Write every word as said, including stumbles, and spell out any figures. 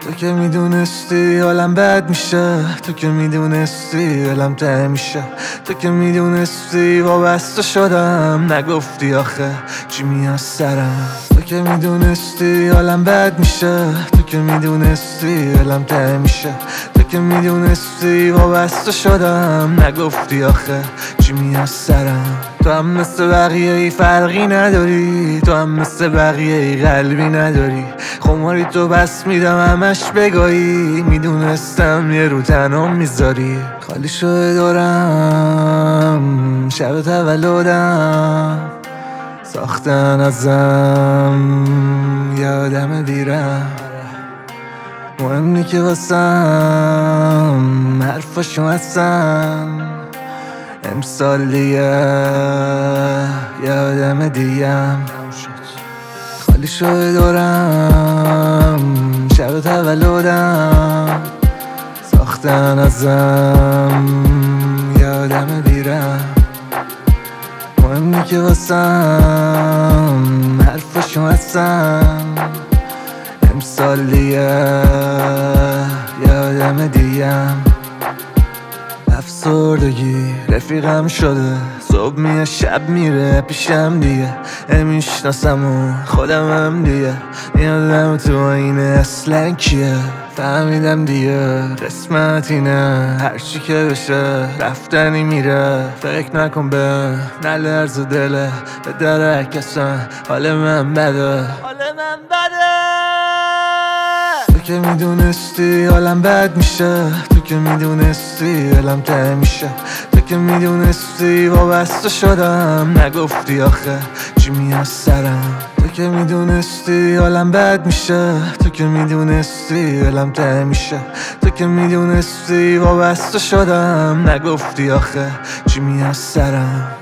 تو که میدونستی حالم بد میشه، تو که میدونستی حالم ته میشه، تو که میدونستی وابسته شدم، نگفتی آخه چی میاد سرم. تو که میدونستی حالم بد میشه، تو که میدونستی حالم ته میشه، تو که میدونستی وابسته شدم، نگفتی آخه چی میاد سرم. تو هم مثل بقیه ای فرقی نداری، تو هم مثل بقیه ای قلبی نداری، خماری تو بس میدم همش بگاهی، میدونستم یه رو تنام میذاری. خالی شده دارم شب تولدم، ساختن ازم یه آدم دیرم، مهم نی که واسم حرفاشو هستن، امسال دیگه یه آدم دیگم. خالی شده دارم شب تولدم، ساختن ازم یه آدم دیرم، مهم نی که واسم حرفاشو هستن، امسال دیگه یه آدم دیگم. افسردگی رفیقم شده، صبح میاد شب میره پیشم دیگه، نمیشناسم و خودم هم دیگه، میادم تو اینه اصلا کیه. فهمیدم دیگه قسمت اینه، هرچی که بشه رفتنی میره، فکر نکن به نلرز دله، به درک اصلا حال من بده، حال من بده. تو که میدونستی حالم بد میشه، تو که میدونستی حالم ته میشه، تو که میدونستی وابسته شدم، نگفتی آخه چی میاد سرم. تو که میدونستی حالم بد میشه، تو که میدونستی حالم ته میشه، تو که میدونستی وابسته شدم، نگفتی آخه چی میاد سرم.